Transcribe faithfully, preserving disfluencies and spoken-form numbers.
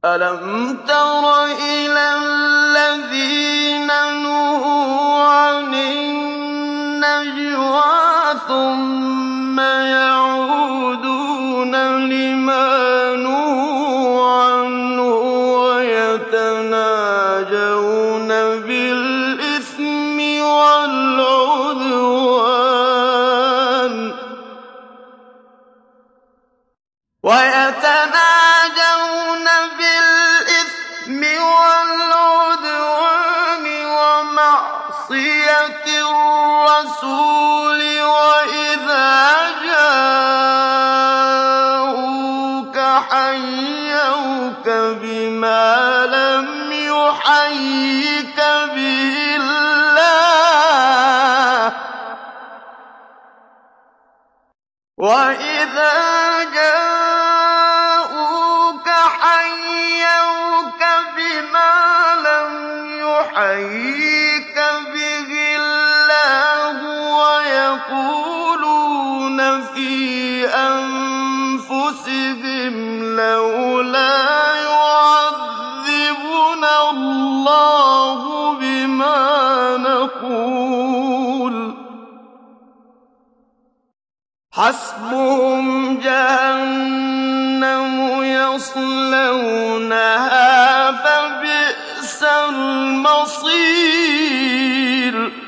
أَلَمْ تَرَ إِلَى الَّذِينَ نُهُوا عَنِ النَّجْوَىٰ ثُمَّ يَعُودُونَ لِمَا نُهُوا عَنْهُ وَيَتَنَاجَوْنَ بِالْإِثْمِ وَالْعُدْوَانِ وَمَعْصِيَتِ الرَّسُولِ وَإِذَا جَاءُوكَ حَيَّوْكَ بِمَا لَمْ يُحَيِّكَ بِهِ اللَّهُ وَإِذَا جَاءُوكَ حَيَّوْكَ بِمَا لَمْ يُحَيِّكَ بِهِ اللَّهُ وَيَقُولُونَ فِي أَنفُسِهِمْ لَوْلَا يُعَذِّبُنَا اللَّهُ بِمَا نَقُولُ حَسْبُهُمْ جَهَنَّمُ يَصْلَوْنَهَا فَبِئْسَ الْمَصِيرُ